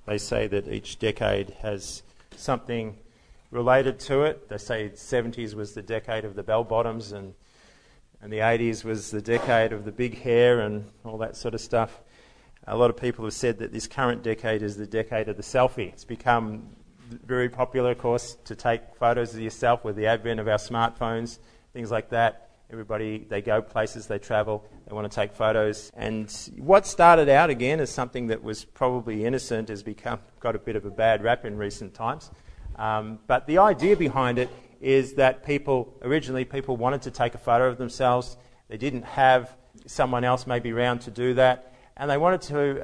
They say that each decade has something related to it. They say the 70s was the decade of the bell-bottoms and the 80s was the decade of the big hair and all that sort of stuff. A lot of people have said that this current decade is the decade of the selfie. It's become very popular, of course, to take photos of yourself with the advent of our smartphones, things like that. Everybody, they go places, they travel, they want to take photos. And what started out again as something that was probably innocent has got a bit of a bad rap in recent times. But the idea behind it is that originally people wanted to take a photo of themselves. They didn't have someone else maybe around to do that. And they wanted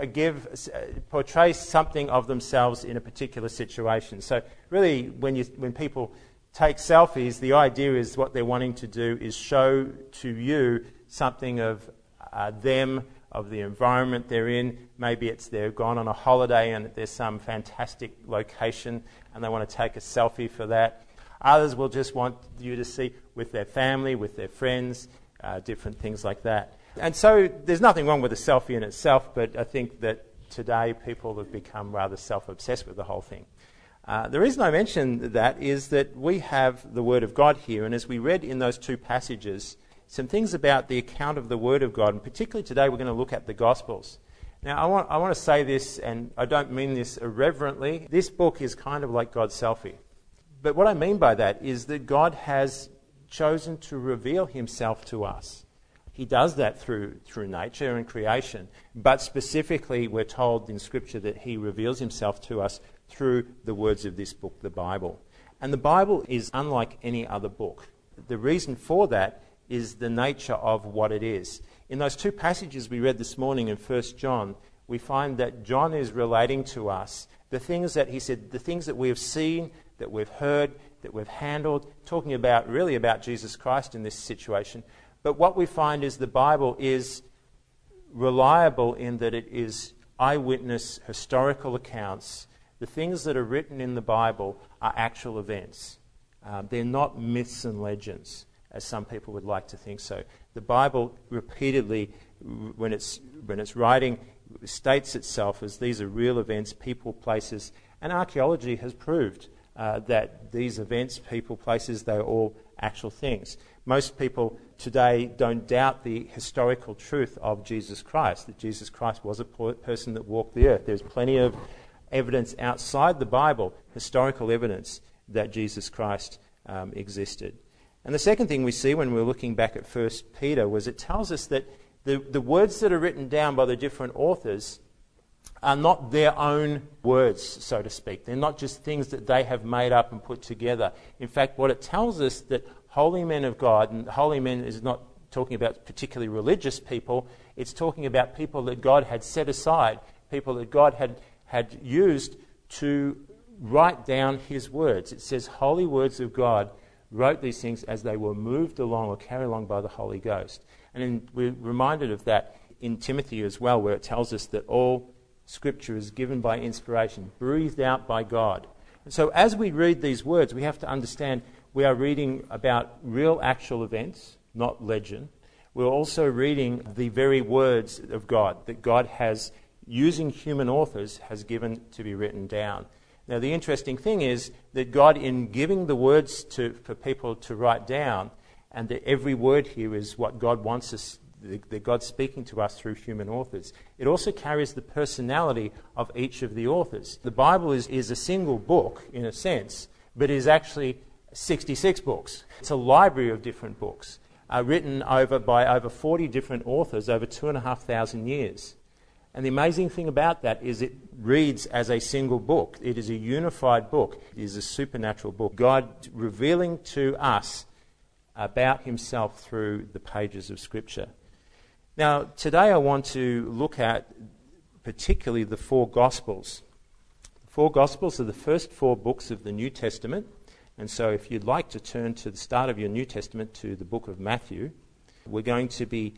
to portray something of themselves in a particular situation. So really, when people take selfies, the idea is what they're wanting to do is show to you something of them, of the environment they're in. Maybe they've gone on a holiday and there's some fantastic location and they want to take a selfie for that. Others will just want you to see with their family, with their friends, different things like that. And so there's nothing wrong with a selfie in itself, but I think that today people have become rather self-obsessed with the whole thing. The reason I mention that is that we have the Word of God here, and as we read in those two passages, some things about the account of the Word of God, and particularly today we're going to look at the Gospels. Now I want to say this, and I don't mean this irreverently. This book is kind of like God's selfie. But what I mean by that is that God has chosen to reveal himself to us. He does that through nature and creation. But specifically, we're told in Scripture that he reveals himself to us through the words of this book, the Bible. And the Bible is unlike any other book. The reason for that is the nature of what it is. In those two passages we read this morning in 1 John, we find that John is relating to us the things that he said, the things that we have seen, that we've heard, that we've handled, talking about Jesus Christ in this situation. But what we find is the Bible is reliable in that it is eyewitness historical accounts. The things that are written in the Bible are actual events. They're not myths and legends, as some people would like to think so. The Bible repeatedly, when it's writing, states itself as these are real events, people, places, and archaeology has proved that these events, people, places, they're all actual things. Most people today don't doubt the historical truth of Jesus Christ, that Jesus Christ was a person that walked the earth. There's plenty of evidence outside the Bible, historical evidence, that Jesus Christ existed. And the second thing we see when we're looking back at 1 Peter was it tells us that the words that are written down by the different authors are not their own words, so to speak. They're not just things that they have made up and put together. In fact, what it tells us that holy men of God, and holy men is not talking about particularly religious people, it's talking about people that God had set aside, people that God had used to write down his words. It says, holy words of God wrote these things as they were moved along or carried along by the Holy Ghost. And we're reminded of that in Timothy as well, where it tells us that all Scripture is given by inspiration, breathed out by God. And so as we read these words, we have to understand we are reading about real actual events, not legend. We're also reading the very words of God that God has, using human authors, has given to be written down. Now the interesting thing is that God, in giving the words for people to write down, and that every word here is what God wants us, that God's speaking to us through human authors. It also carries the personality of each of the authors. The Bible is a single book, in a sense, but is actually 66 books. It's a library of different books, written by over 40 different authors over 2,500 years. And the amazing thing about that is it reads as a single book. It is a unified book. It is a supernatural book. God revealing to us about himself through the pages of Scripture. Now, today I want to look at particularly the four Gospels. The four Gospels are the first four books of the New Testament. And so if you'd like to turn to the start of your New Testament to the book of Matthew, we're going to be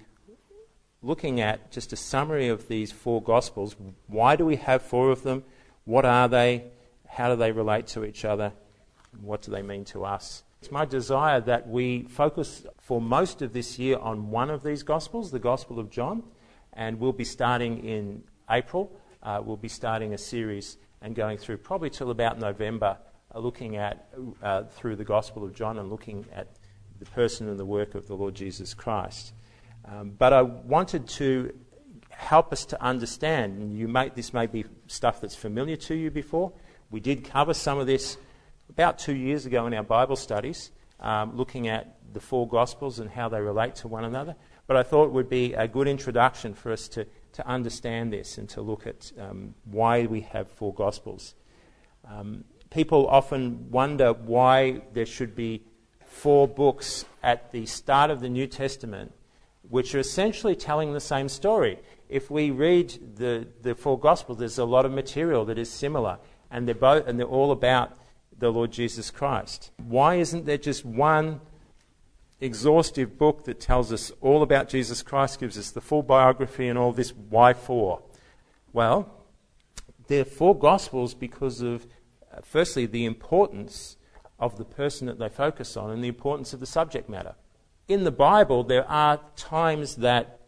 looking at just a summary of these four Gospels. Why do we have four of them? What are they? How do they relate to each other? And what do they mean to us? It's my desire that we focus for most of this year on one of these Gospels, the Gospel of John, and we'll be starting in April. We'll be starting a series and going through probably till about November, looking at through the Gospel of John and looking at the person and the work of the Lord Jesus Christ. But I wanted to help us to understand, and this may be stuff that's familiar to you before. We did cover some of this about 2 years ago in our Bible studies, looking at the four Gospels and how they relate to one another. But I thought it would be a good introduction for us to understand this and to look at why we have four Gospels. People often wonder why there should be four books at the start of the New Testament which are essentially telling the same story. If we read the four Gospels, there's a lot of material that is similar, and they're all about the Lord Jesus Christ. Why isn't there just one exhaustive book that tells us all about Jesus Christ, gives us the full biography and all this? Why four? Well, there are four Gospels because of, firstly, the importance of the person that they focus on and the importance of the subject matter. In the Bible, there are times that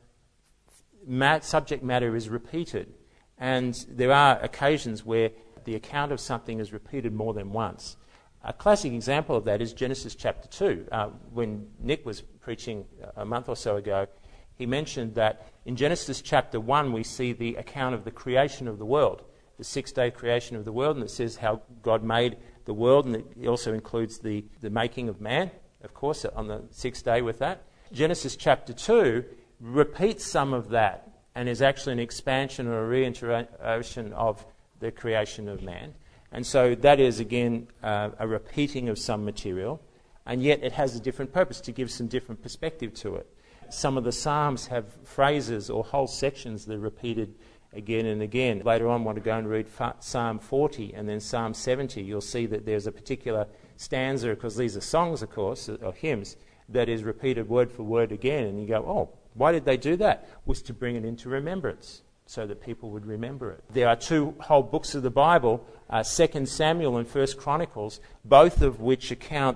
subject matter is repeated, and there are occasions where the account of something is repeated more than once. A classic example of that is Genesis chapter 2. When Nick was preaching a month or so ago, he mentioned that in Genesis chapter 1 we see the account of the creation of the world, the 6-day creation of the world, and it says how God made the world, and it also includes the making of man, of course, on the 6th day with that. Genesis chapter 2 repeats some of that and is actually an expansion or a reiteration of the creation of man. And so that is, again, a repeating of some material, and yet it has a different purpose to give some different perspective to it. Some of the Psalms have phrases or whole sections that are repeated again and again. Later on, I want to go and read Psalm 40 and then Psalm 70. You'll see that there's a particular stanza, because these are songs, of course, or hymns, that is repeated word for word again. And you go, oh, why did they do that? It was to bring it into remembrance, so that people would remember it. There are two whole books of the Bible, 2 Samuel and 1 Chronicles, both of which account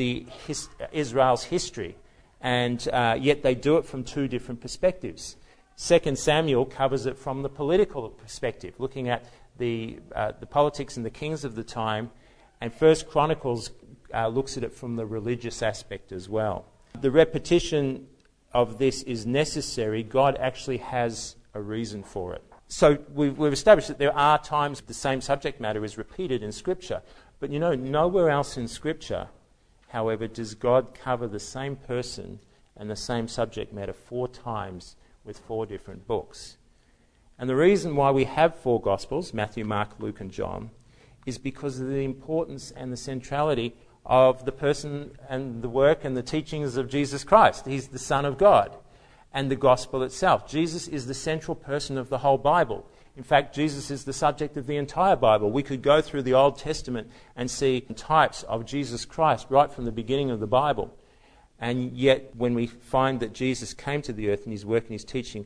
Israel's history, and yet they do it from two different perspectives. 2 Samuel covers it from the political perspective, looking at the politics and the kings of the time, and 1 Chronicles looks at it from the religious aspect as well. The repetition of this is necessary. God actually has a reason for it. So we've established that there are times the same subject matter is repeated in Scripture. But nowhere else in Scripture, however, does God cover the same person and the same subject matter 4 times with 4 different books. And the reason why we have 4 Gospels, Matthew, Mark, Luke and John, is because of the importance and the centrality of the person and the work and the teachings of Jesus Christ. He's the Son of God. And the Gospel itself. Jesus is the central person of the whole Bible. In fact, Jesus is the subject of the entire Bible. We could go through the Old Testament and see types of Jesus Christ right from the beginning of the Bible. And yet, when we find that Jesus came to the earth in his work and his teaching,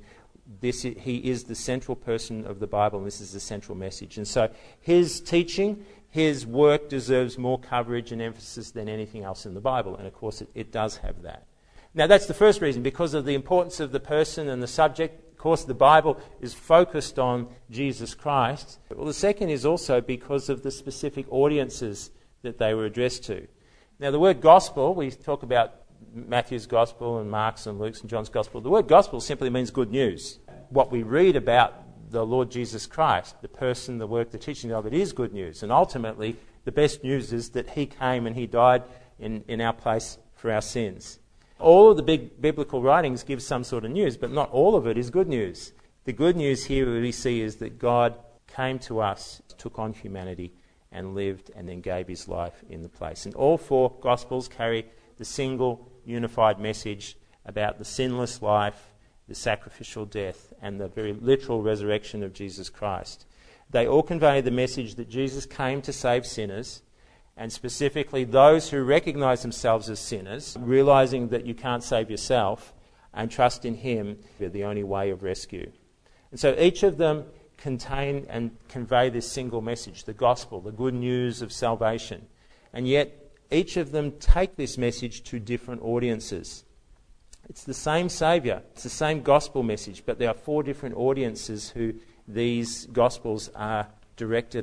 he is the central person of the Bible, and this is the central message. And so his teaching, his work deserves more coverage and emphasis than anything else in the Bible. And of course, it does have that. Now, that's the first reason, because of the importance of the person and the subject. Of course, the Bible is focused on Jesus Christ. Well, the second is also because of the specific audiences that they were addressed to. Now, the word gospel, we talk about Matthew's gospel and Mark's and Luke's and John's gospel. The word gospel simply means good news. What we read about the Lord Jesus Christ, the person, the work, the teaching of it is good news. And ultimately, the best news is that he came and he died in our place for our sins. All of the big biblical writings give some sort of news, but not all of it is good news. The good news here we see is that God came to us, took on humanity, and lived and then gave his life in the place. And all 4 Gospels carry the single unified message about the sinless life, the sacrificial death, and the very literal resurrection of Jesus Christ. They all convey the message that Jesus came to save sinners, and specifically those who recognize themselves as sinners, realizing that you can't save yourself, and trust in him as the only way of rescue. And so each of them contain and convey this single message, the gospel, the good news of salvation. And yet each of them take this message to different audiences. It's the same Saviour, it's the same gospel message, but there are 4 different audiences who these gospels are directed at.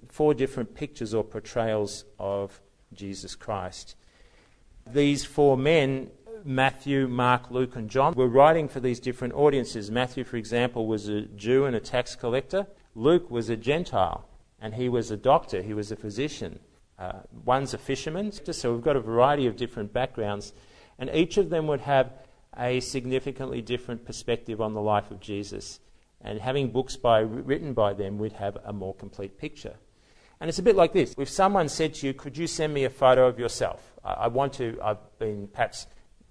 4 different pictures or portrayals of Jesus Christ. These 4 men, Matthew, Mark, Luke and John, were writing for these different audiences. Matthew, for example, was a Jew and a tax collector. Luke was a Gentile, and he was a doctor, he was a physician. One's a fisherman, so we've got a variety of different backgrounds, and each of them would have a significantly different perspective on the life of Jesus. And having books written by them, we'd have a more complete picture. And it's a bit like this. If someone said to you, could you send me a photo of yourself? I've been perhaps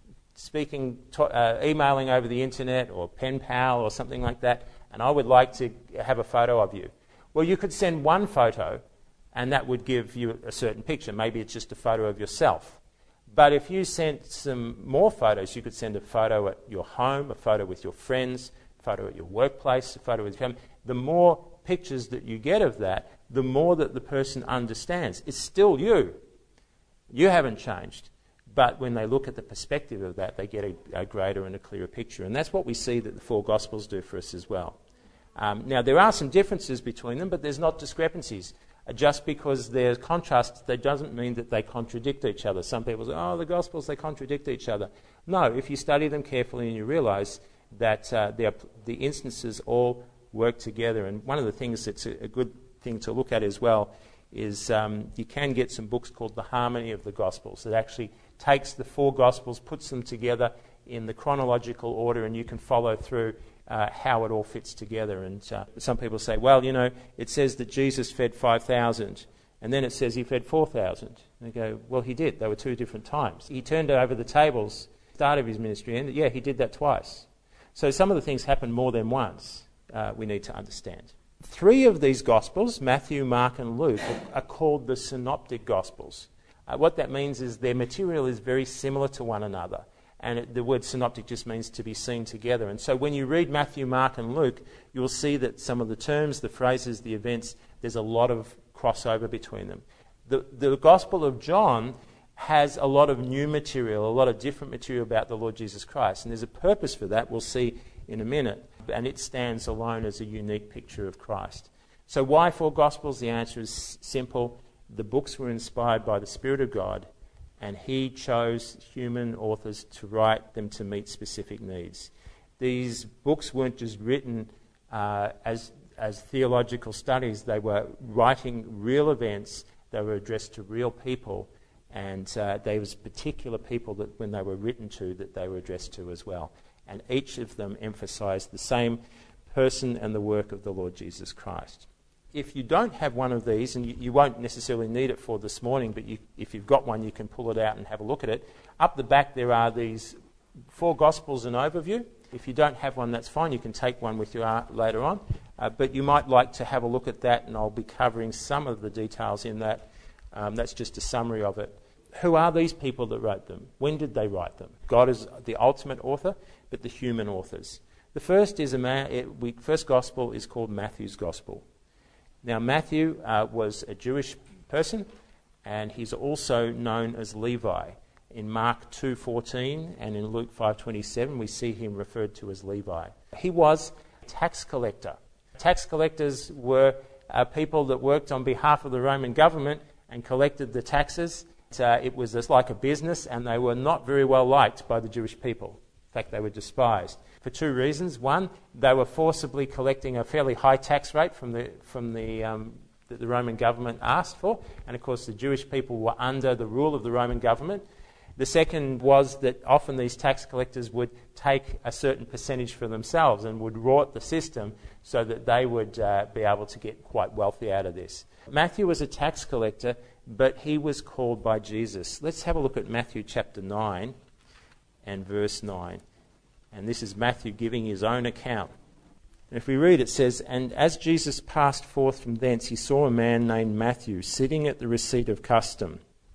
emailing over the internet or pen pal or something like that, and I would like to have a photo of you. Well, you could send one photo, and that would give you a certain picture. Maybe it's just a photo of yourself. But if you sent some more photos, you could send a photo at your home, a photo with your friends, a photo at your workplace, a photo with your family. The more pictures that you get of that, the more that the person understands. It's still you. You haven't changed. But when they look at the perspective of that, they get a greater and a clearer picture. And that's what we see that the 4 Gospels do for us as well. Now, there are some differences between them, but there's not discrepancies. Just because there's contrasts, that doesn't mean that they contradict each other. Some people say, the Gospels, they contradict each other. No, if you study them carefully and you realise that the instances all work together. And one of the things that's a good thing to look at as well is you can get some books called The Harmony of the Gospels that actually takes the 4 Gospels, puts them together in the chronological order, and you can follow through how it all fits together. And some people say, well, it says that Jesus fed 5,000, and then it says he fed 4,000. They go, well, he did. They were 2 different times. He turned over the tables, start of his ministry, and he did that twice. So some of the things happen more than once, we need to understand. 3 of these Gospels, Matthew, Mark and Luke, are called the Synoptic Gospels. What that means is their material is very similar to one another. And the word synoptic just means to be seen together. And so when you read Matthew, Mark and Luke, you'll see that some of the terms, the phrases, the events, there's a lot of crossover between them. The Gospel of John has a lot of new material, a lot of different material about the Lord Jesus Christ. And there's a purpose for that, we'll see in a minute. And it stands alone as a unique picture of Christ. So why 4 Gospels? The answer is simple. The books were inspired by the Spirit of God, and he chose human authors to write them to meet specific needs. These books weren't just written as theological studies. They were writing real events. They were addressed to real people, and there was particular people that when they were written to that they were addressed to as well. And each of them emphasized the same person and the work of the Lord Jesus Christ. If you don't have one of these, and you won't necessarily need it for this morning, but if you've got one, you can pull it out and have a look at it. Up the back there are these 4 Gospels and overview. If you don't have one, that's fine. You can take one with you later on. But you might like to have a look at that, and I'll be covering some of the details in that. That's just a summary of it. Who are these people that wrote them? When did they write them? God is the ultimate author, but the human authors. The first first Gospel is called Matthew's Gospel. Now, Matthew was a Jewish person, and he's also known as Levi. In Mark 2:14 and in Luke 5:27, we see him referred to as Levi. He was a tax collector. Tax collectors were people that worked on behalf of the Roman government and collected the taxes. It was just like a business, and they were not very well liked by the Jewish people. In fact, they were despised for 2 reasons. One, they were forcibly collecting a fairly high tax rate that the Roman government asked for, and of course the Jewish people were under the rule of the Roman government. The second was that often these tax collectors would take a certain percentage for themselves and would rort the system so that they would be able to get quite wealthy out of this. Matthew was a tax collector, but he was called by Jesus. Let's have a look at Matthew chapter 9 and verse 9. And this is Matthew giving his own account. And if we read, it says, "And as Jesus passed forth from thence, he saw a man named Matthew sitting at the receipt of custom,"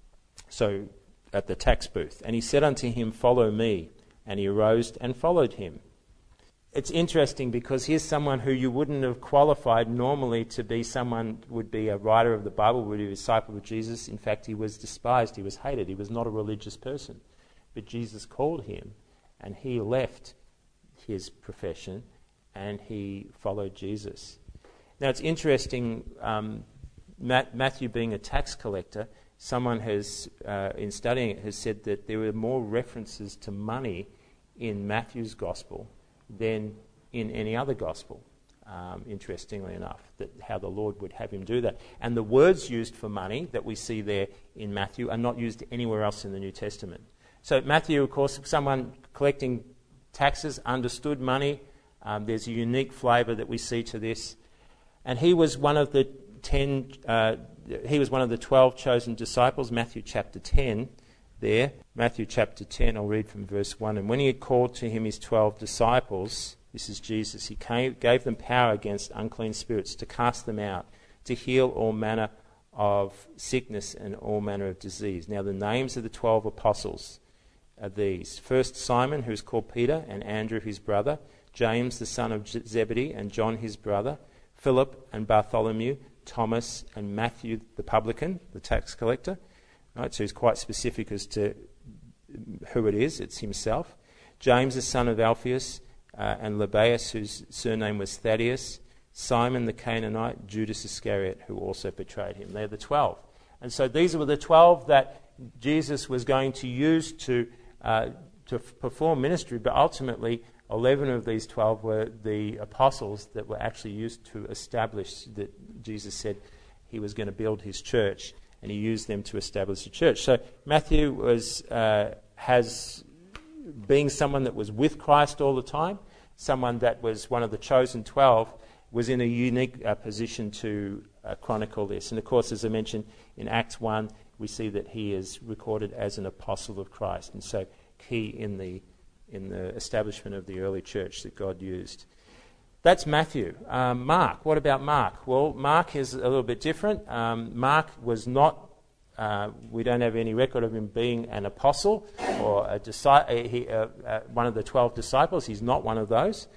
so at the tax booth. "And he said unto him, Follow me. And he arose and followed him." It's interesting because here's someone who you wouldn't have qualified normally to be someone, would be a writer of the Bible, would be a disciple of Jesus. In fact, he was despised, he was hated, he was not a religious person. But Jesus called him, and he left his profession and he followed Jesus. Now it's interesting, Matthew being a tax collector, someone has, in studying it, has said that there were more references to money in Matthew's gospel than in any other gospel, interestingly enough, that how the Lord would have him do that. And the words used for money that we see there in Matthew are not used anywhere else in the New Testament. So Matthew, of course, someone collecting taxes, understood money. There's a unique flavour that we see to this. And he was one of the 12 chosen disciples, Matthew chapter 10 there. Matthew chapter 10, I'll read from verse 1. And when he had called to him his 12 disciples, this is Jesus, he gave them power against unclean spirits to cast them out, to heal all manner of sickness and all manner of disease. Now the names of the 12 apostles are these. First Simon, who is called Peter, and Andrew his brother, James the son of Zebedee, and John his brother, Philip and Bartholomew, Thomas and Matthew the publican, the tax collector. Right, so he's quite specific as to who it is. It's himself. James the son of Alphaeus, and Lebbaeus, whose surname was Thaddeus, Simon the Canaanite, Judas Iscariot, who also betrayed him. They're the 12. And so these were the 12 that Jesus was going to use to perform ministry, but ultimately 11 of these 12 were the apostles that were actually used to establish that Jesus said he was going to build his church, and he used them to establish the church. So Matthew has being someone that was with Christ all the time, someone that was one of the chosen 12, was in a unique position to chronicle this. And of course, as I mentioned, in Acts 1, we see that he is recorded as an apostle of Christ, and so key in the establishment of the early church that God used. That's Matthew. Mark, what about Mark? Well, Mark is a little bit different. Mark was not, we don't have any record of him being an apostle or one of the 12 disciples. He's not one of those.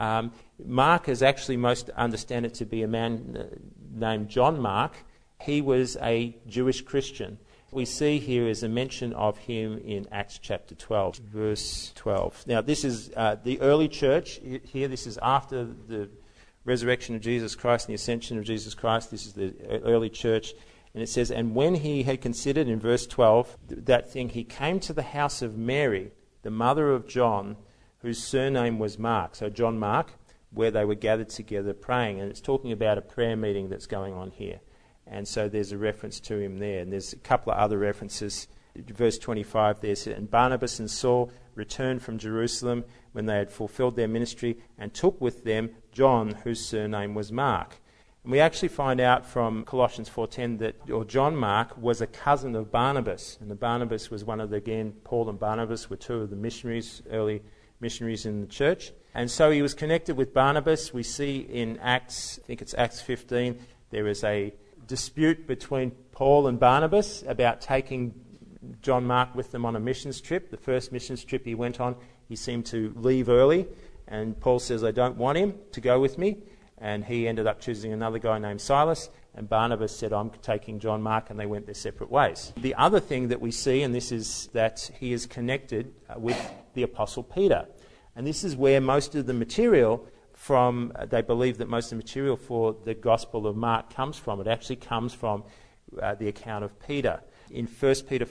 Mark is actually, most understand it to be a man named John Mark. He was a Jewish Christian. We see here is a mention of him in Acts chapter 12, verse 12. Now, this is the early church here. This is after the resurrection of Jesus Christ and the ascension of Jesus Christ. This is the early church. And it says, and when he had considered, in verse 12, that thing, he came to the house of Mary, the mother of John, whose surname was Mark. So John Mark, where they were gathered together praying. And it's talking about a prayer meeting that's going on here. And so there's a reference to him there. And there's a couple of other references. Verse 25 there says, and Barnabas and Saul returned from Jerusalem when they had fulfilled their ministry and took with them John, whose surname was Mark. And we actually find out from Colossians 4:10 that John Mark was a cousin of Barnabas. And Barnabas was one of the, again, Paul and Barnabas were two of the missionaries, early missionaries in the church. And so he was connected with Barnabas. We see in Acts, I think it's Acts 15, there is a dispute between Paul and Barnabas about taking John Mark with them on a missions trip. The first missions trip he went on, he seemed to leave early, and Paul says, I don't want him to go with me, and he ended up choosing another guy named Silas, and Barnabas said, I'm taking John Mark, and they went their separate ways. The other thing that we see, and this is that he is connected with the Apostle Peter, and this is where most of the material they believe that most of the material for the Gospel of Mark comes from. It actually comes from the account of Peter. In 1 Peter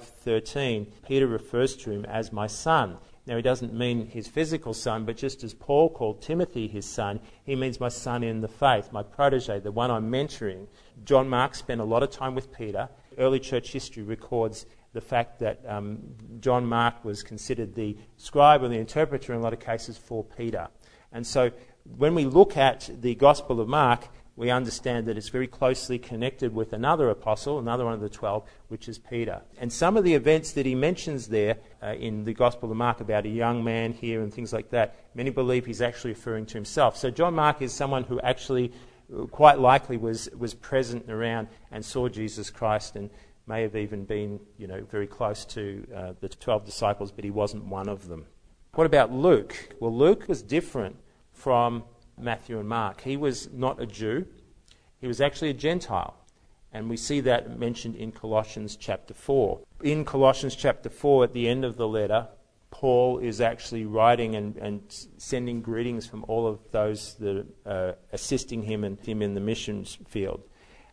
5:13, Peter refers to him as my son. Now, he doesn't mean his physical son, but just as Paul called Timothy his son, he means my son in the faith, my protege, the one I'm mentoring. John Mark spent a lot of time with Peter. Early church history records the fact that John Mark was considered the scribe or the interpreter in a lot of cases for Peter. And so when we look at the Gospel of Mark, we understand that it's very closely connected with another apostle, another one of the 12, which is Peter. And some of the events that he mentions there in the Gospel of Mark about a young man here and things like that, many believe he's actually referring to himself. So John Mark is someone who actually quite likely was present around and saw Jesus Christ and may have even been, very close to the 12 disciples, but he wasn't one of them. What about Luke? Well, Luke was different from Matthew and Mark. He was not a Jew. He was actually a Gentile. And we see that mentioned in Colossians chapter 4. In Colossians chapter 4, at the end of the letter, Paul is actually writing and sending greetings from all of those that are assisting him and him in the missions field.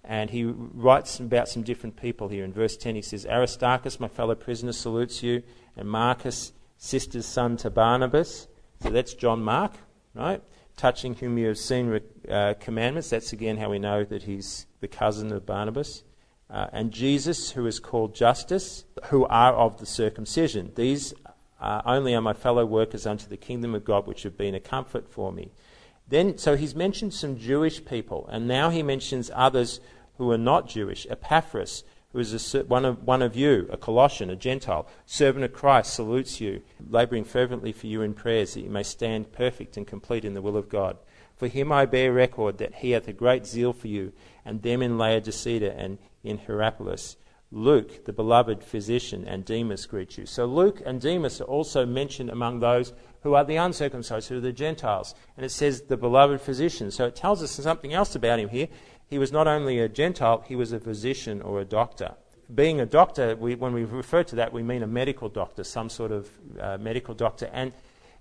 And he writes about some different people here. In verse 10 he says, Aristarchus, my fellow prisoner, salutes you, and Marcus, sister's son to Barnabas. So that's John Mark, right? Touching whom you have seen commandments. That's again how we know that he's the cousin of Barnabas. And Jesus, who is called Justus, who are of the circumcision. These only are my fellow workers unto the kingdom of God, which have been a comfort for me. Then, so he's mentioned some Jewish people, and now he mentions others who are not Jewish. Epaphras, who is one of you, a Colossian, a Gentile, servant of Christ, salutes you, labouring fervently for you in prayers, that you may stand perfect and complete in the will of God. For him I bear record that he hath a great zeal for you, and them in Laodicea and in Hierapolis. Luke, the beloved physician, and Demas greet you. So Luke and Demas are also mentioned among those who are the uncircumcised, who are the Gentiles. And it says the beloved physician. So it tells us something else about him here. He was not only a Gentile, he was a physician or a doctor. Being a doctor, when we refer to that, we mean a medical doctor, some sort of medical doctor. And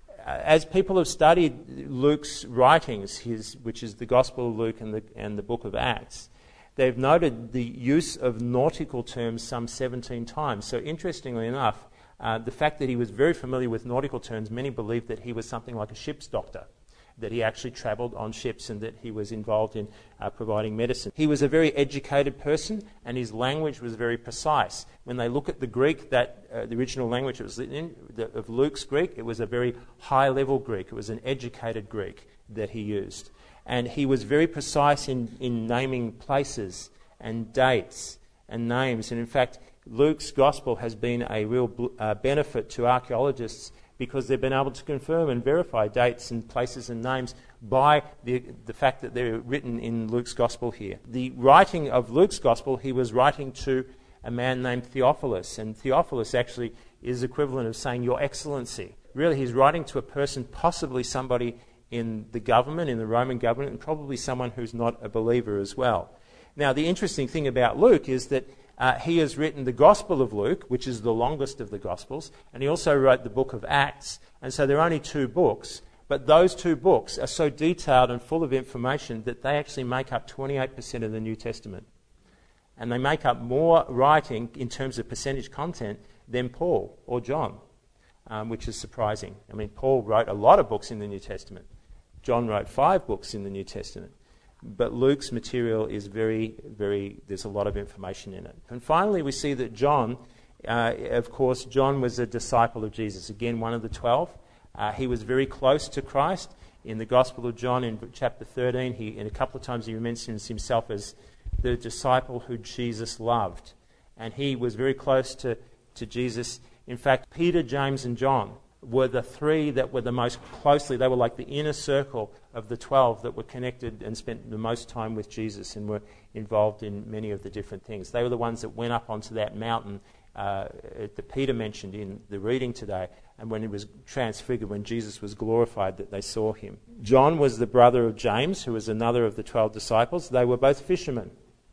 as people have studied Luke's writings, which is the Gospel of Luke and the book of Acts, they've noted the use of nautical terms some 17 times. So interestingly enough, the fact that he was very familiar with nautical terms, many believe that he was something like a ship's doctor, that he actually travelled on ships and that he was involved in providing medicine. He was a very educated person, and his language was very precise. When they look at the Greek, the original language it was in, of Luke's Greek, it was a very high-level Greek. It was an educated Greek that he used. And he was very precise in naming places and dates and names. And in fact, Luke's gospel has been a real benefit to archaeologists because they've been able to confirm and verify dates and places and names by the fact that they're written in Luke's gospel here. The writing of Luke's gospel, he was writing to a man named Theophilus. And Theophilus actually is equivalent of saying, Your Excellency. Really, he's writing to a person, possibly somebody in the government, in the Roman government, and probably someone who's not a believer as well. Now, the interesting thing about Luke is that he has written the Gospel of Luke, which is the longest of the Gospels, and he also wrote the book of Acts. And so there are only 2 books, but those 2 books are so detailed and full of information that they actually make up 28% of the New Testament. And they make up more writing in terms of percentage content than Paul or John, which is surprising. I mean, Paul wrote a lot of books in the New Testament. John wrote 5 books in the New Testament. But Luke's material is there's a lot of information in it. And finally, we see that John, of course, John was a disciple of Jesus. Again, one of the 12. He was very close to Christ. In the Gospel of John, in chapter 13, in a couple of times he mentions himself as the disciple who Jesus loved. And he was very close to Jesus. In fact, Peter, James, and John were the 3 that were the most closely, they were like the inner circle of the 12 that were connected and spent the most time with Jesus and were involved in many of the different things. They were the ones that went up onto that mountain that Peter mentioned in the reading today, and when he was transfigured, when Jesus was glorified, that they saw him. John was the brother of James, who was another of the 12 disciples. They were both fishermen.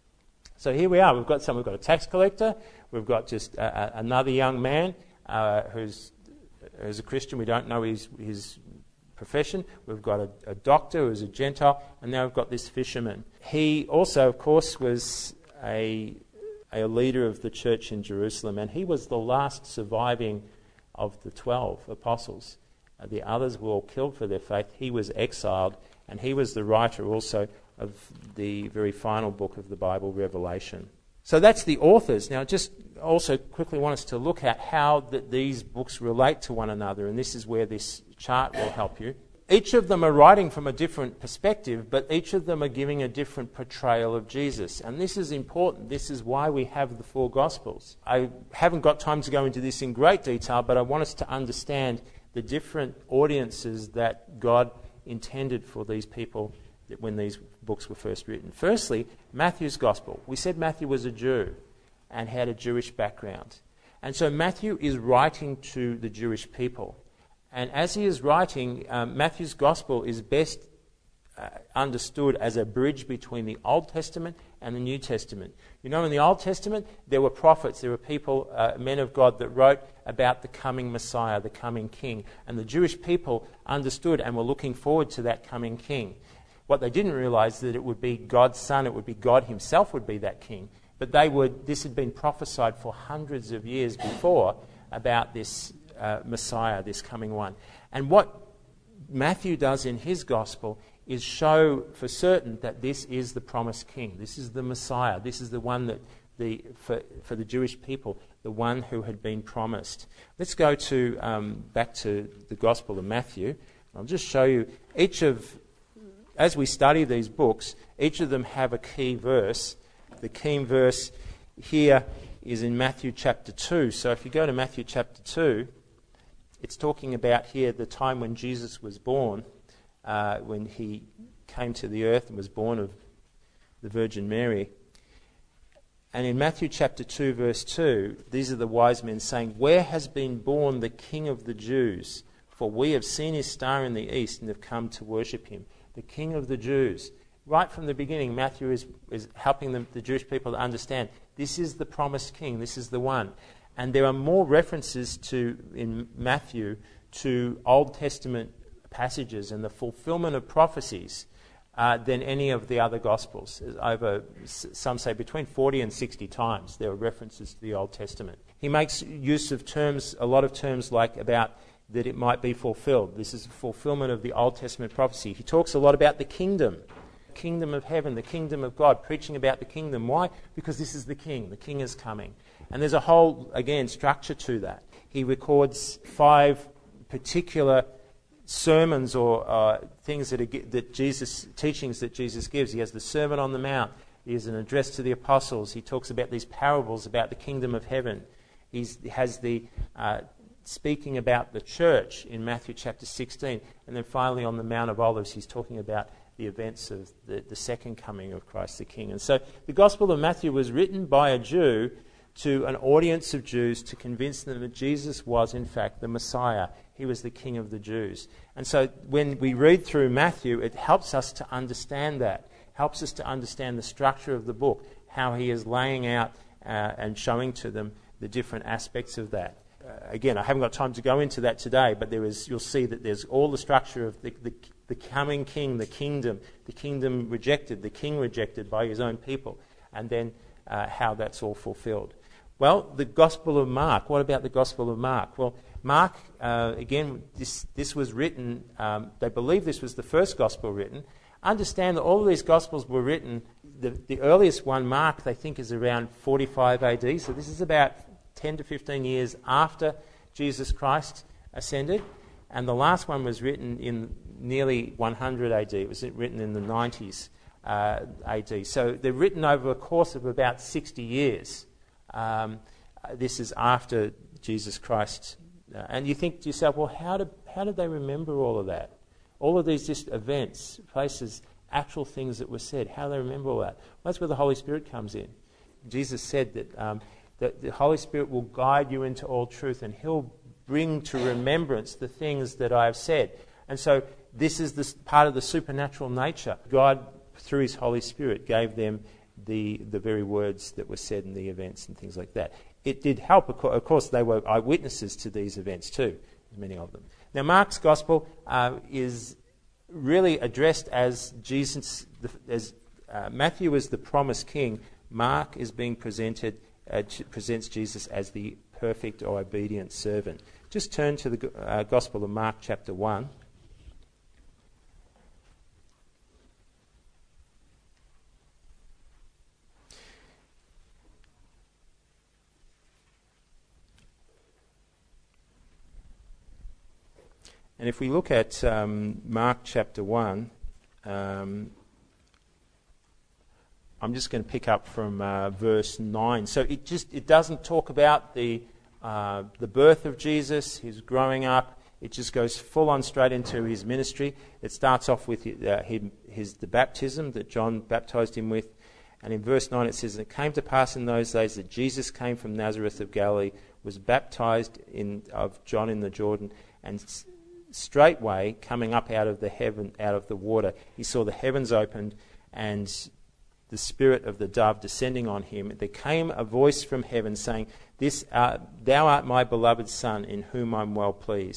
So here we are. We've got a tax collector. We've got just another young man who's a Christian. We don't know his profession. We've got a doctor who's a Gentile, and now we've got this fisherman. He also, of course, was a leader of the church in Jerusalem, and he was the last surviving of the 12 apostles. The others were all killed for their faith. He was exiled, and he was the writer also of the very final book of the Bible, Revelation. So that's the authors. Now, just also quickly want us to look at how these books relate to one another, and this is where this chart will help you. Each of them are writing from a different perspective, but each of them are giving a different portrayal of Jesus. And this is important. This is why we have the 4 Gospels. I haven't got time to go into this in great detail, but I want us to understand the different audiences that God intended for these people when these books were first written. Firstly, Matthew's Gospel. We said Matthew was a Jew and had a Jewish background. And so Matthew is writing to the Jewish people. And as he is writing, Matthew's Gospel is best understood as a bridge between the Old Testament and the New Testament. You know, in the Old Testament, there were prophets, there were people, men of God, that wrote about the coming Messiah, the coming King. And the Jewish people understood and were looking forward to that coming King. What they didn't realize is that it would be God's son, it would be God himself would be that king. But this had been prophesied for hundreds of years before about this Messiah, this coming one. And what Matthew does in his gospel is show for certain that this is the promised king. This is the Messiah. This is the one that for the Jewish people, the one who had been promised. Let's go back to the Gospel of Matthew. I'll just show you as we study these books, each of them have a key verse. The key verse here is in Matthew chapter 2. So if you go to Matthew chapter 2, it's talking about here the time when Jesus was born, when he came to the earth and was born of the Virgin Mary. And in Matthew chapter 2, verse 2, these are the wise men saying, "Where has been born the King of the Jews? For we have seen his star in the east and have come to worship him." The King of the Jews. Right from the beginning, Matthew is helping the Jewish people to understand this is the promised king, this is the one. And there are more references in Matthew to Old Testament passages and the fulfillment of prophecies than any of the other Gospels. Over, some say, between 40 and 60 times there are references to the Old Testament. He makes use of a lot of terms like about that it might be fulfilled. This is a fulfillment of the Old Testament prophecy. He talks a lot about the kingdom of heaven, the kingdom of God, preaching about the kingdom. Why? Because this is the king is coming. And there's a whole, again, structure to that. He records 5 particular sermons or things teachings that Jesus gives. He has the Sermon on the Mount. He has an address to the apostles. He talks about these parables about the kingdom of heaven. He has the speaking about the church in Matthew chapter 16. And then finally on the Mount of Olives, he's talking about the events of the second coming of Christ the King. And so the Gospel of Matthew was written by a Jew to an audience of Jews to convince them that Jesus was in fact the Messiah. He was the King of the Jews. And so when we read through Matthew, it helps us to understand that, helps us to understand the structure of the book, how he is laying out and showing to them the different aspects of that. Again, I haven't got time to go into that today, but you'll see that there's all the structure of the coming king, the kingdom rejected, the king rejected by his own people, and then how that's all fulfilled. Well, the Gospel of Mark. What about the Gospel of Mark? Well, Mark, again, this was written, they believe this was the first Gospel written. Understand that all of these Gospels were written, the earliest one, Mark, they think is around 45 AD, so this is about 10 to 15 years after Jesus Christ ascended, and the last one was written in nearly 100 AD. It was written in the 90s AD. So they're written over a course of about 60 years. This is after Jesus Christ. And you think to yourself, well, how did they remember all of that? All of these just events, places, actual things that were said. How do they remember all that? Well, that's where the Holy Spirit comes in. Jesus said that the Holy Spirit will guide you into all truth, and he'll bring to remembrance the things that I have said. And so this is this part of the supernatural nature. God, through his Holy Spirit, gave them the very words that were said in the events and things like that. It did help. Of course, they were eyewitnesses to these events too, many of them. Now, Mark's Gospel is really addressed as Jesus, as Matthew is the promised king. Mark is being presents Jesus as the perfect or obedient servant. Just turn to the Gospel of Mark chapter 1. And if we look at Mark chapter 1, I'm just going to pick up from verse 9. So it doesn't talk about the birth of Jesus, his growing up. It just goes full on straight into his ministry. It starts off with the baptism that John baptized him with. And in verse 9 it says, "It came to pass in those days that Jesus came from Nazareth of Galilee, was baptized of John in the Jordan, and straightway coming up out of the water, he saw the heavens opened and the spirit of the dove descending on him. There came a voice from heaven saying, Thou art my beloved Son, in whom I'm well pleased.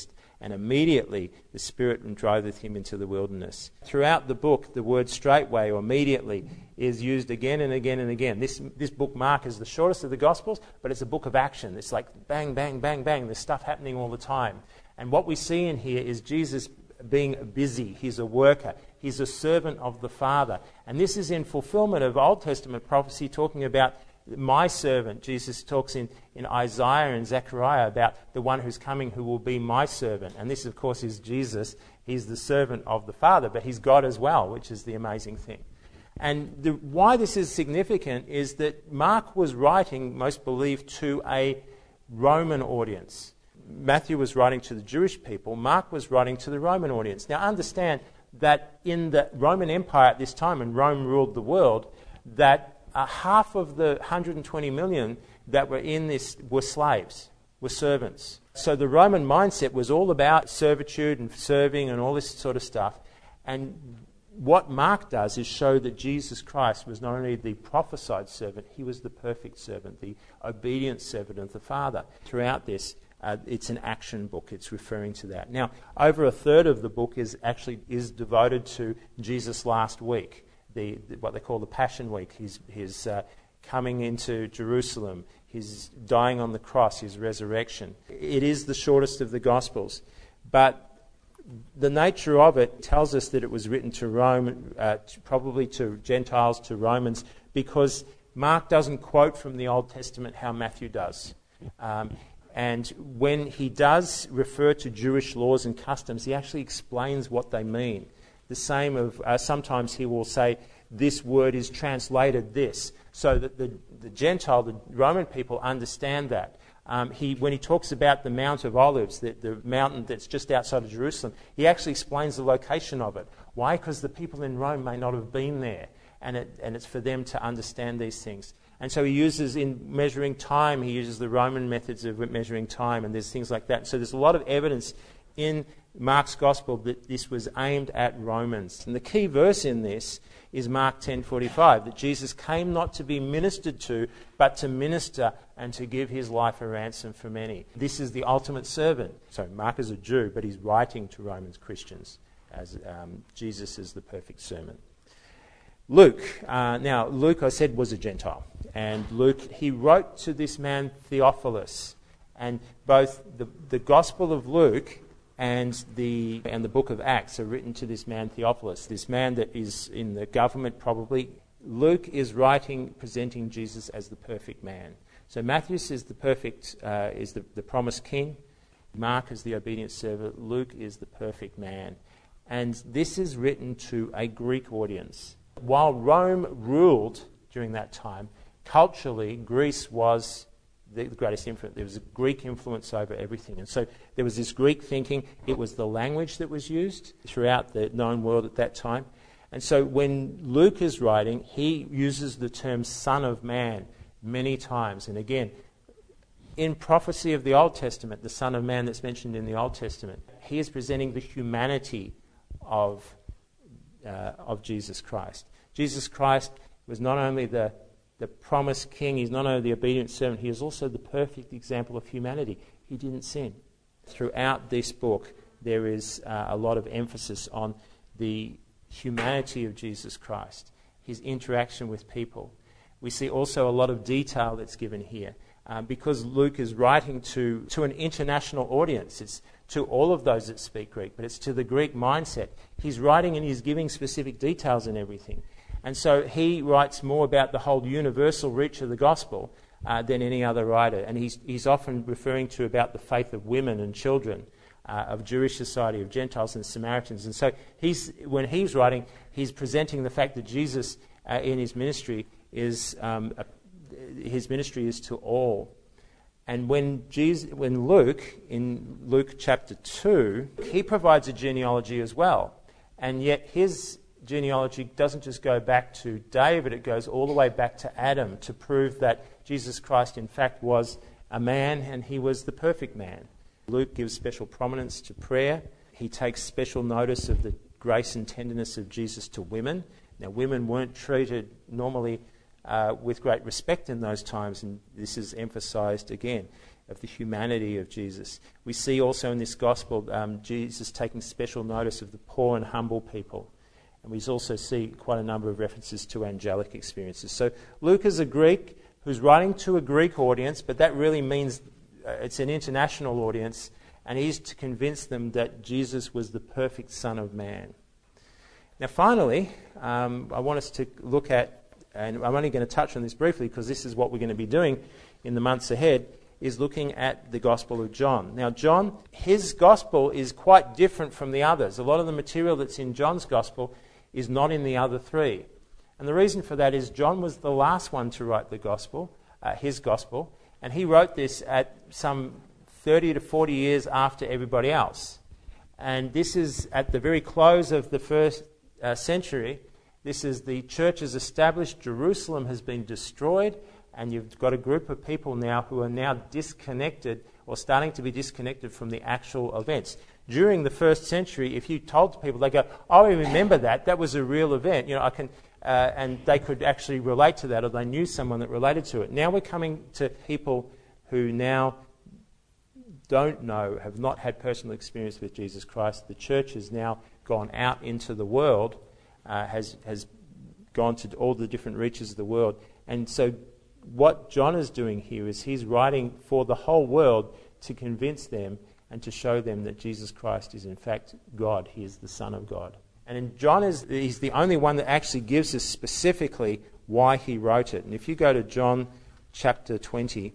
and immediately the Spirit driveth him into the wilderness. Throughout the book, the word straightway or immediately is used again and again and again. This book, Mark, is the shortest of the Gospels, but it's a book of action. It's like bang, bang, bang, bang. There's stuff happening all the time. And what we see in here is Jesus being busy. He's a worker. He's a servant of the Father. And this is in fulfillment of Old Testament prophecy talking about my servant. Jesus talks in Isaiah and Zechariah about the one who's coming who will be my servant. And this, of course, is Jesus. He's the servant of the Father, but he's God as well, which is the amazing thing. And why this is significant is that Mark was writing, most believe, to a Roman audience. Matthew was writing to the Jewish people. Mark was writing to the Roman audience. Now, understand that in the Roman Empire at this time, and Rome ruled the world, that half of the 120 million that were in this were slaves, were servants. So the Roman mindset was all about servitude and serving and all this sort of stuff. And what Mark does is show that Jesus Christ was not only the prophesied servant, he was the perfect servant, the obedient servant of the Father. Throughout this, it's an action book. It's referring to that. Now, over a third of the book is devoted to Jesus' last week. What they call the Passion Week, his coming into Jerusalem, his dying on the cross, his resurrection. It is the shortest of the Gospels, but the nature of it tells us that it was written to Rome, probably to Gentiles, to Romans, because Mark doesn't quote from the Old Testament how Matthew does. And when he does refer to Jewish laws and customs, he actually explains what they mean. The same of sometimes he will say, this word is translated this, so that the Gentile, the Roman people understand that. When he talks about the Mount of Olives, the mountain that's just outside of Jerusalem, he actually explains the location of it. Why? Because the people in Rome may not have been there, and it's for them to understand these things. And so he uses, in measuring time, he uses the Roman methods of measuring time, and there's things like that. So there's a lot of evidence in Mark's Gospel that this was aimed at Romans. And the key verse in this is Mark 10:45, that Jesus came not to be ministered to, but to minister and to give his life a ransom for many. This is the ultimate servant. So Mark is a Jew, but he's writing to Roman Christians as Jesus is the perfect servant. Luke, Luke, I said, was a Gentile. And Luke, he wrote to this man Theophilus. And both the Gospel of Luke and the book of Acts are written to this man Theophilus, this man that is in the government probably. Luke is writing, presenting Jesus as the perfect man. So Matthew is the perfect, is the promised king. Mark is the obedient servant. Luke is the perfect man. And this is written to a Greek audience. While Rome ruled during that time, culturally, Greece was the greatest influence. There was a Greek influence over everything. And so there was this Greek thinking. It was the language that was used throughout the known world at that time. And so when Luke is writing, he uses the term Son of Man many times. And again, in prophecy of the Old Testament, the Son of Man that's mentioned in the Old Testament, he is presenting the humanity of Jesus Christ. Jesus Christ was not only the promised king, he's not only the obedient servant, he is also the perfect example of humanity. He didn't sin. Throughout this book, there is a lot of emphasis on the humanity of Jesus Christ, his interaction with people. We see also a lot of detail that's given here. Because Luke is writing to an international audience. It's to all of those that speak Greek, but it's to the Greek mindset. He's writing and he's giving specific details and everything. And so he writes more about the whole universal reach of the gospel than any other writer. And he's often referring to about the faith of women and children, of Jewish society, of Gentiles and Samaritans. And so when he's writing, he's presenting the fact that Jesus in his ministry is to all. And when Luke, in Luke chapter 2, he provides a genealogy as well. And yet his genealogy doesn't just go back to David, it goes all the way back to Adam to prove that Jesus Christ in fact was a man and he was the perfect man. Luke gives special prominence to prayer. He takes special notice of the grace and tenderness of Jesus to women. Now, women weren't treated normally with great respect in those times, and this is emphasised again. of the humanity of Jesus. We see also in this gospel Jesus taking special notice of the poor and humble people. And we also see quite a number of references to angelic experiences. So Luke is a Greek who's writing to a Greek audience, but that really means it's an international audience, and he's to convince them that Jesus was the perfect Son of Man. Now finally, I want us to look at, and I'm only going to touch on this briefly because this is what we're going to be doing in the months ahead, is looking at the Gospel of John. Now John, his Gospel is quite different from the others. A lot of the material that's in John's Gospel is not in the other three. And the reason for that is John was the last one to write the Gospel, his Gospel, and he wrote this at some 30 to 40 years after everybody else. And this is at the very close of the first century. This is the church is established, Jerusalem has been destroyed, and you've got a group of people now who are now disconnected or starting to be disconnected from the actual events. During the first century, if you told people, they go, "Oh, I remember that. That was a real event." You know, I can, and they could actually relate to that, or they knew someone that related to it. Now we're coming to people who now don't know, have not had personal experience with Jesus Christ. The church has now gone out into the world, has gone to all the different reaches of the world, and so what John is doing here is he's writing for the whole world to convince them and to show them that Jesus Christ is in fact God. He is the Son of God. And in John he's the only one that actually gives us specifically why he wrote it. And if you go to John chapter 20,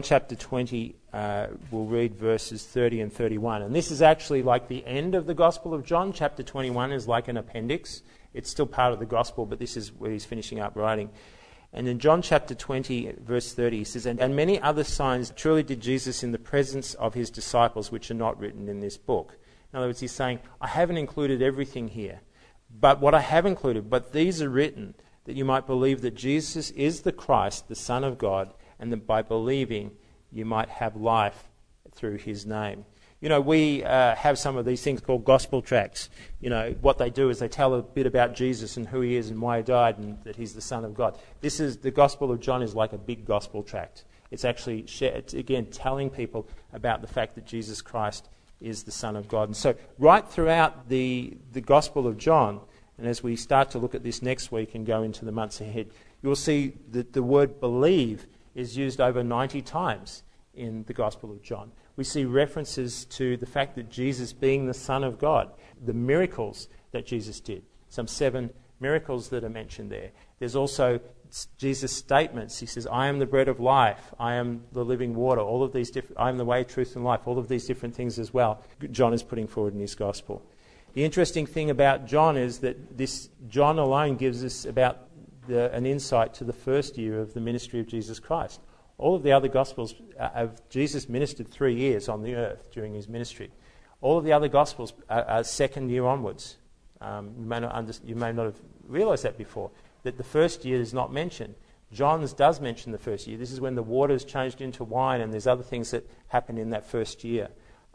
we'll read verses 30 and 31. And this is actually like the end of the Gospel of John. Chapter 21 is like an appendix. It's still part of the Gospel, but this is where he's finishing up writing. And in John chapter 20, verse 30, he says, And many other signs truly did Jesus in the presence of his disciples, which are not written in this book. In other words, he's saying, I haven't included everything here. But what I have included, but these are written, that you might believe that Jesus is the Christ, the Son of God, and that by believing you might have life through his name. You know, we have some of these things called gospel tracts. You know, what they do is they tell a bit about Jesus and who he is and why he died and that he's the Son of God. This is, the Gospel of John is like a big gospel tract. It's actually, it's again, telling people about the fact that Jesus Christ is the Son of God. And so right throughout the Gospel of John, and as we start to look at this next week and go into the months ahead, you'll see that the word believe is used over 90 times in the Gospel of John. We see references to the fact that Jesus being the Son of God, the miracles that Jesus did, some 7 miracles that are mentioned there. There's also Jesus' statements. He says, I am the bread of life, I am the living water, all of these I am the way, truth and life, all of these different things as well John is putting forward in his Gospel. The interesting thing about John is that this John alone gives us about an insight to the first year of the ministry of Jesus Christ. All of the other Gospels, Jesus ministered 3 years on the earth during his ministry. All of the other Gospels are second year onwards. You may not have realised that before, that the first year is not mentioned. John's does mention the first year. This is when the water is changed into wine, and there's other things that happen in that first year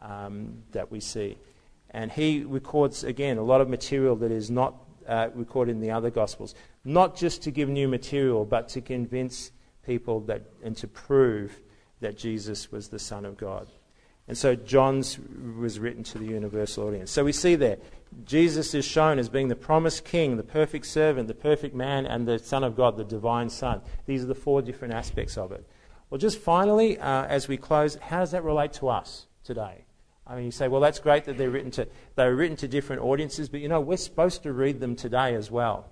that we see. And he records, again, a lot of material that is not recorded in the other Gospels. Not just to give new material, but to convince people that and to prove that Jesus was the Son of God. And so John's was written to the universal audience. So we see there, Jesus is shown as being the promised king, the perfect servant, the perfect man, and the Son of God, the divine Son. These are the 4 different aspects of it. Well, just finally, as we close, how does that relate to us today? I mean, you say, well, that's great that they were written to different audiences, but you know, we're supposed to read them today as well.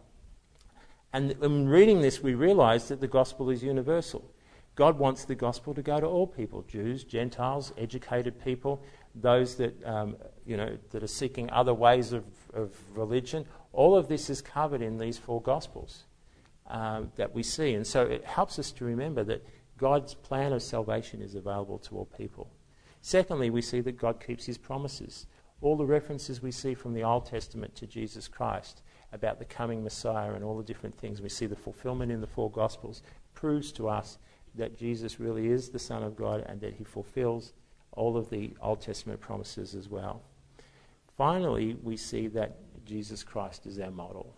And in reading this, we realize that the gospel is universal. God wants the gospel to go to all people, Jews, Gentiles, educated people, those that that are seeking other ways of religion. All of this is covered in these 4 gospels that we see. And so it helps us to remember that God's plan of salvation is available to all people. Secondly, we see that God keeps his promises. All the references we see from the Old Testament to Jesus Christ about the coming Messiah and all the different things, we see the fulfillment in the 4 Gospels, proves to us that Jesus really is the Son of God and that he fulfills all of the Old Testament promises as well. Finally, we see that Jesus Christ is our model.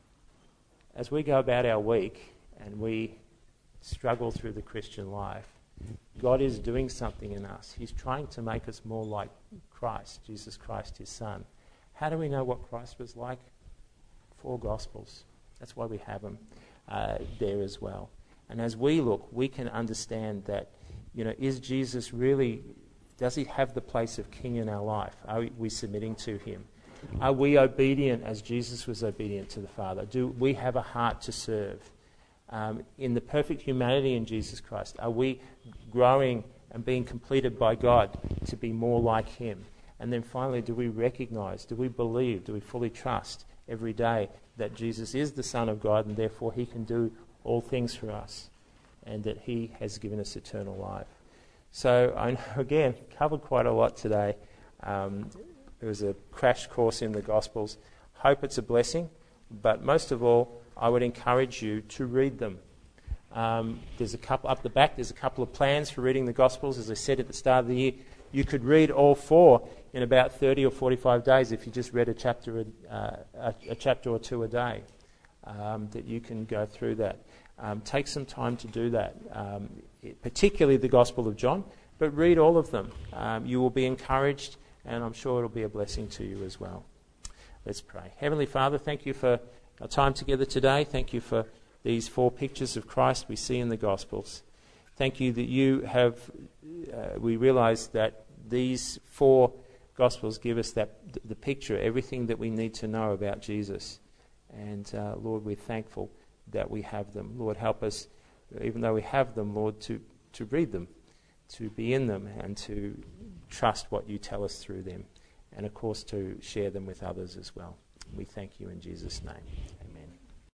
As we go about our week and we struggle through the Christian life, God is doing something in us. He's trying to make us more like Christ, Jesus Christ, his Son. How do we know what Christ was like? 4 Gospels. That's why we have them there as well. And as we look, we can understand that, is Jesus really, does he have the place of king in our life? Are we submitting to him? Are we obedient as Jesus was obedient to the Father? Do we have a heart to serve? In the perfect humanity in Jesus Christ, are we growing and being completed by God to be more like him? And then finally, do we recognize, do we believe, do we fully trust every day that Jesus is the Son of God and therefore he can do all things for us and that he has given us eternal life? So I know, again, covered quite a lot today. It was a crash course in the Gospels. Hope it's a blessing, but most of all, I would encourage you to read them. There's a couple up the back. There's a couple of plans for reading the Gospels. As I said at the start of the year, you could read all 4 in about 30 or 45 days if you just read a chapter or 2 a day. That you can go through that. Take some time to do that, particularly the Gospel of John, but read all of them. You will be encouraged, and I'm sure it'll be a blessing to you as well. Let's pray. Heavenly Father, thank you for our time together today. Thank you for these 4 pictures of Christ we see in the Gospels. Thank you that you have, we realize that these 4 Gospels give us the picture, everything that we need to know about Jesus. And Lord, we're thankful that we have them. Lord, help us, even though we have them, Lord, to read them, to be in them, and to trust what you tell us through them. And of course, to share them with others as well. We thank you in Jesus' name.